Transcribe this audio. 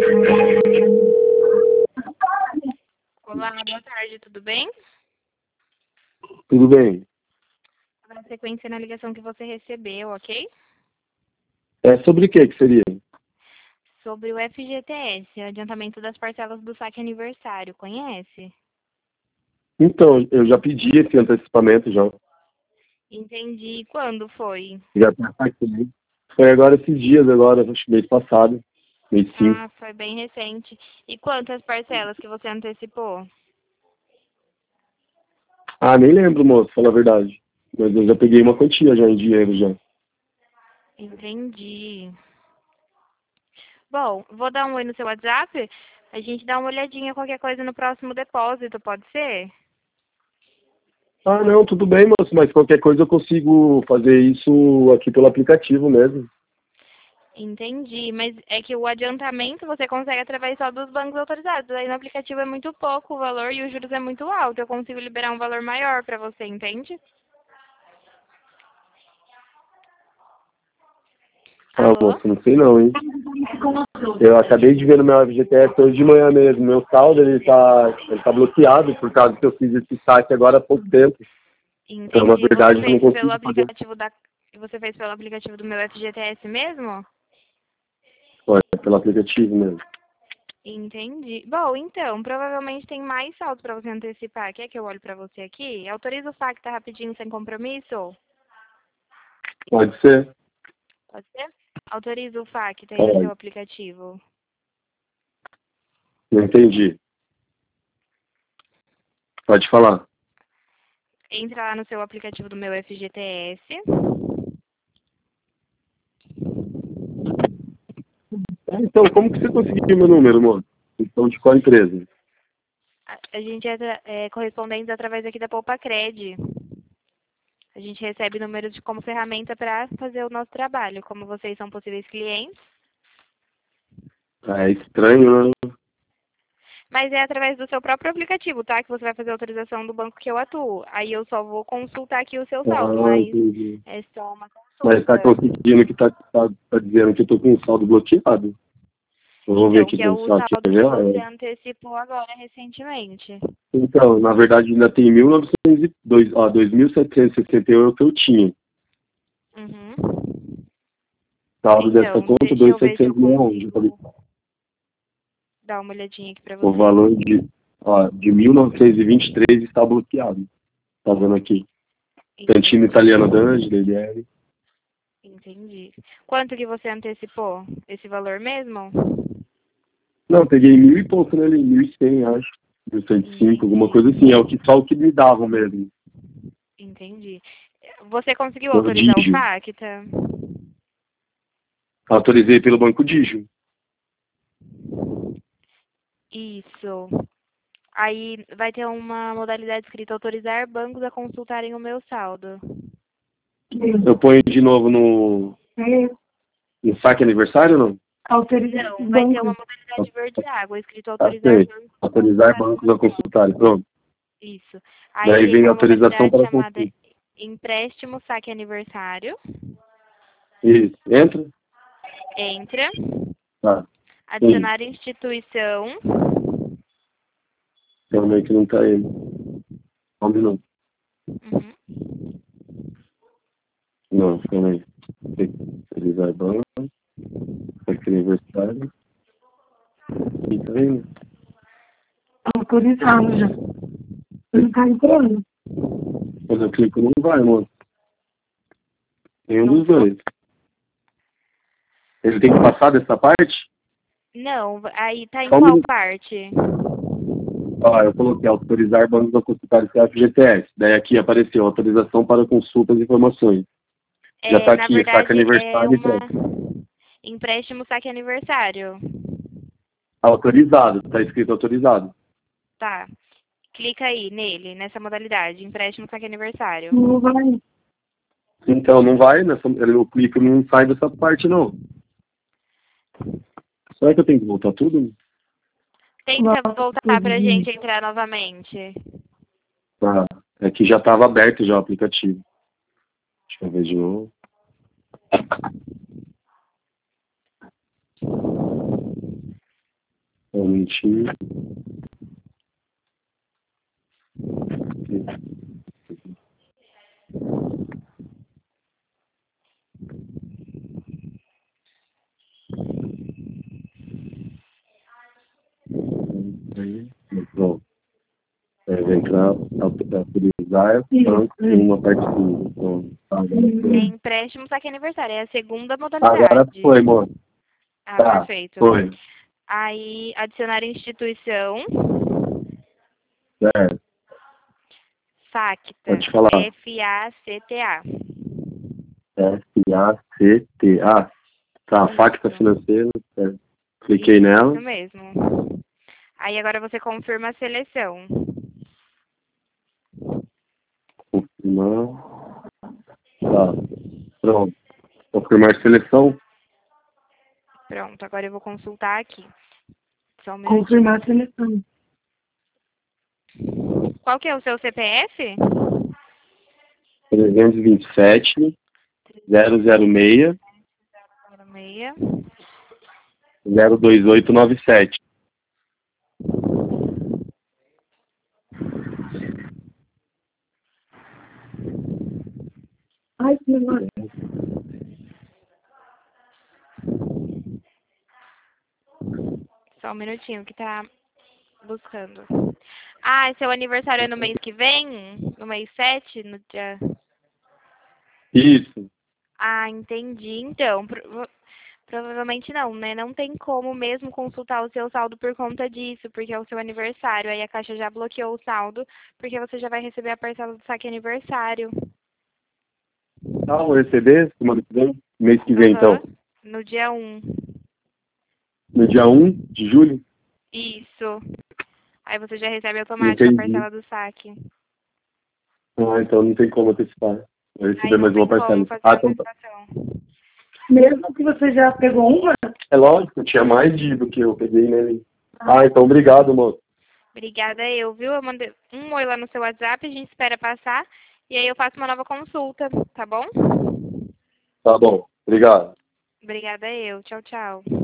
Olá, boa tarde, tudo bem? Tudo bem. Na sequência na ligação que você recebeu, ok? É sobre o que seria? Sobre o FGTS, adiantamento das parcelas do saque aniversário, conhece? Então, eu já pedi esse antecipamento já. Entendi. Quando foi? Já tá aqui. Foi agora esses dias, agora, acho que mês passado, mês 5. Ah, foi bem recente. E quantas parcelas que você antecipou? Ah, nem lembro, moço, falar a verdade. Mas eu já peguei uma quantia já em dinheiro já. Entendi. Bom, vou dar um oi no seu WhatsApp. A gente dá uma olhadinha qualquer coisa no próximo depósito, pode ser? Ah, não, tudo bem, moço, mas qualquer coisa eu consigo fazer isso aqui pelo aplicativo mesmo. Entendi, mas é que o adiantamento você consegue através só dos bancos autorizados. Aí no aplicativo é muito pouco o valor e os juros é muito alto. Eu consigo liberar um valor maior para você, entende? Ah, Alô? moço, não sei não, hein? Eu acabei de ver no meu FGTS hoje de manhã mesmo. Meu saldo, ele tá bloqueado por causa que eu fiz esse saque agora há pouco tempo. Então, na Entendi. verdade, eu não consigo fazer. Você fez pelo aplicativo do meu FGTS mesmo? Olha, pelo aplicativo mesmo. Entendi. Bom, então, provavelmente tem mais saldo para você antecipar. Quer que eu olhe para você aqui? Autoriza o FAQ rapidinho, sem compromisso? Pode ser? Pode ser? Autoriza o FAQ, tem no seu Pode. aplicativo. Não entendi. Pode falar. Entra lá no seu aplicativo do meu FGTS. Então, como que você conseguiu meu número, moço? Então, de qual empresa? A gente é correspondente através aqui da Poupa Cred. A gente recebe números como ferramenta para fazer o nosso trabalho. Como vocês são possíveis clientes, Ah, é estranho, né? mas é através do seu próprio aplicativo, tá? Que você vai fazer a autorização do banco que eu atuo. Aí eu só vou consultar aqui o seu saldo, Ah, mas entendi. é só uma Mas tá consulta. conseguindo que tá dizendo que eu tô com um saldo bloqueado. Eu vou ver Então, aqui que é com o o saldo. Quer saldo que ver? você antecipou agora recentemente. Então, na verdade, ainda tem 1902, ó, 2.761 que eu tinha. Uhum. Saldo dessa Então, conta, deixa eu ver se eu 2.761. consigo dar uma olhadinha aqui para O você. valor de 1923 está bloqueado. Tá vendo aqui? Cantina Entendi. italiana da Ângela, LL. Entendi. Quanto que você antecipou? Esse valor mesmo? Não, peguei mil e pouco nele, 1.100, acho. 1.105, alguma Entendi. coisa assim. É o que, só o que me davam mesmo. Entendi. Você conseguiu Pelo autorizar o Digio. FACTA? Autorizei pelo Banco Digio. Isso. Aí vai ter uma modalidade escrita autorizar bancos a consultarem o meu saldo. Eu ponho de novo no saque aniversário ou não? Não, vai ter uma modalidade verde água, escrito autorizar Aceito. bancos a Autorizar consultarem o bancos meu a saldo. consultarem. Pronto. Isso. Aí Daí tem vem a uma autorização modalidade para chamada consulta. empréstimo saque aniversário. Isso. Entra? Entra. Tá. Sim. Adicionar instituição. Realmente não tá indo. Só um minuto. Uhum. Não, calma aí. Autorizar banco. Saque aniversário. E tá indo. Autorizado já. Ele tá entrando. Quando eu clico, não vai, moço. Nenhum Não dos foi? dois. Ele tem que passar dessa parte? Não, aí tá em Só um qual minuto. parte? Ah, eu coloquei autorizar bancos a consultar o FGTS. Daí aqui apareceu autorização para consultas e informações. Já É, tá na aqui, saca verdade, é aniversário e uma pronto. empréstimo saque aniversário. Autorizado, tá escrito autorizado. Tá. Clica aí nele, nessa modalidade, empréstimo saque aniversário. Não vai. Então não vai, eu clico e não sai dessa parte não. Será que eu tenho que voltar tudo? Tenta voltar pra gente entrar novamente. Ah, é que já estava aberto já o aplicativo. Deixa eu ver de novo. minutinho. Pronto. Vem para autorizar banco em uma partida. Empréstimo, saque aniversário. É a segunda modalidade. Agora foi, amor. Tá, perfeito. foi. Aí, adicionar instituição. Certo. FACTA. Pode falar. FACTA. FACTA. Tá, Isso. FACTA financeira. Certo. Cliquei nela. Isso mesmo. Aí agora você confirma a seleção. Confirmar. Tá. Pronto. Confirmar seleção. Pronto, agora eu vou consultar aqui. Só um Confirmar a seleção. Qual que é o seu CPF? 327 006 06. 02897. Ai, que demais. Só um minutinho que tá buscando. Ah, seu aniversário é no mês que vem? No mês 7? No dia... Isso. Ah, entendi. Então, provavelmente não, né? Não tem como mesmo consultar o seu saldo por conta disso, porque é o seu aniversário. Aí a Caixa já bloqueou o saldo, porque você já vai receber a parcela do saque aniversário. Ah, vou receber semana que vem? Mês que vem, então. No dia 1. No dia 1 de julho? Isso. Aí você já recebe automático a parcela do saque. Ah, então não tem como antecipar. Vou receber Aí mais uma parcela. Ah, Então tá. Mesmo que você já pegou uma? É lógico, tinha mais do que eu peguei nele. Ah, então obrigado, moço. Obrigada eu, viu? Eu mandei um oi lá no seu WhatsApp, a gente espera passar. E aí eu faço uma nova consulta, tá bom? Tá bom, obrigado. Obrigada eu. Tchau, tchau.